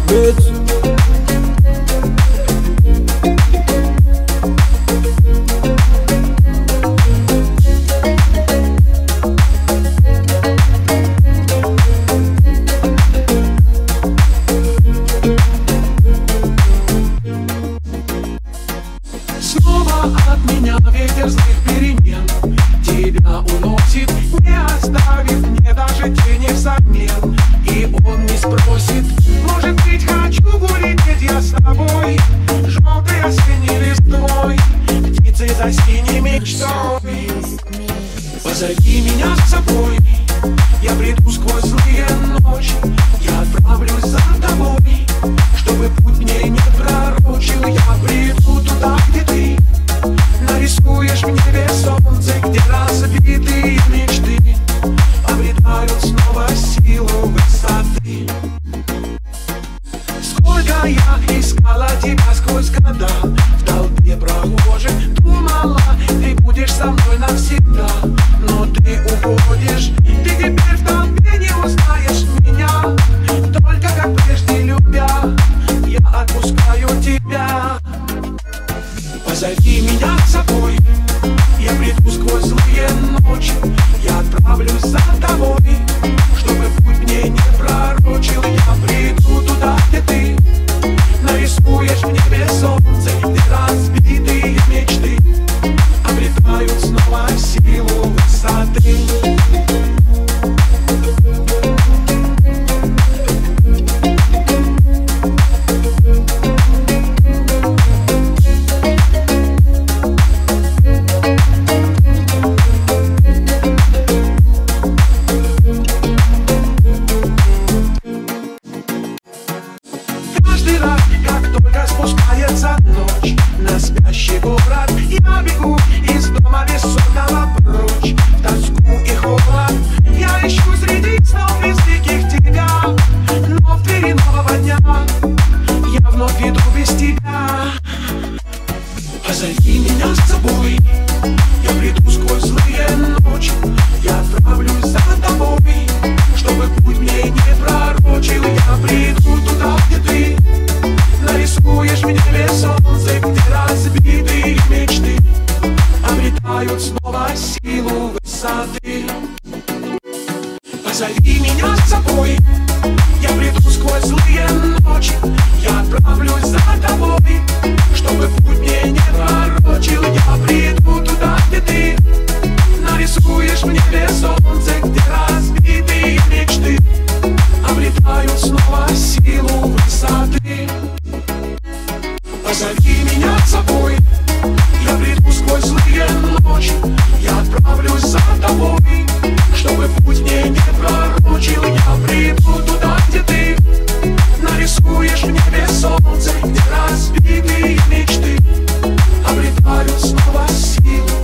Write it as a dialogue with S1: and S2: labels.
S1: Bitch.
S2: Снова от меня ветер злых перемен тебя уносит, не оставит мне даже тени взамен. И он не спросит, может быть, хочу улететь я с тобой, желтой осенней листвой, птицей за синей мечтой. Позови меня с собой, я приду сквозь злые ночи, я отправлюсь за тобой, чтобы путь мне не пророчил. Я приду туда, где ты нарисуешь в небе солнце, где разбитые мечты обретают снова силу высоты. Сколько я искала тебя сквозь года, в толпе прохожих думала, ты будешь со мной навсегда. Но ты уходишь, ты теперь в толпе не узнаешь меня, только как прежде любя, я отпускаю тебя. Позови меня с собой, я приду сквозь злые ночи, я отправлюсь за тобой, чтобы путь мне не пророчил. Я приду туда, где ты нарисуешь в небе солнце, где разбитые мечты обретают снова силу высоты. Каждый раз, как только спускается ночь на спящий город, я бегу из дома бессонного прочь, в тоску и холод. Я ищу среди снов безликих тебя, но в двери нового дня я вновь иду без тебя. Позови меня с собой, я приду сквозь злые ночи, я отправлюсь за тобой, чтобы путь мне не пророчил. Я приду туда, где ты нарисуешь в небе солнце, где разбитые мечты обретают снова силу высоты. Позови меня с собой, я приду сквозь злые ночи, я отправлюсь за тобой, чтобы путь мне не пророчил. Я приду туда, где ты нарисуешь в небе солнце, где разбитые мечты обретают снова силу высоты. Позови меня с собой, я приду сквозь злые ночи, я отправлюсь за тобой, чтобы путь мне не пророчил. Я приду туда, где ты нарисуешь в небе солнце, где разбитые мечты обретают снова силу